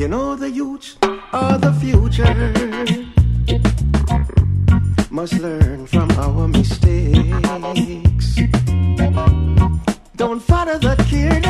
You know the youth are the future. Must learn from our mistakes. Don't follow the kid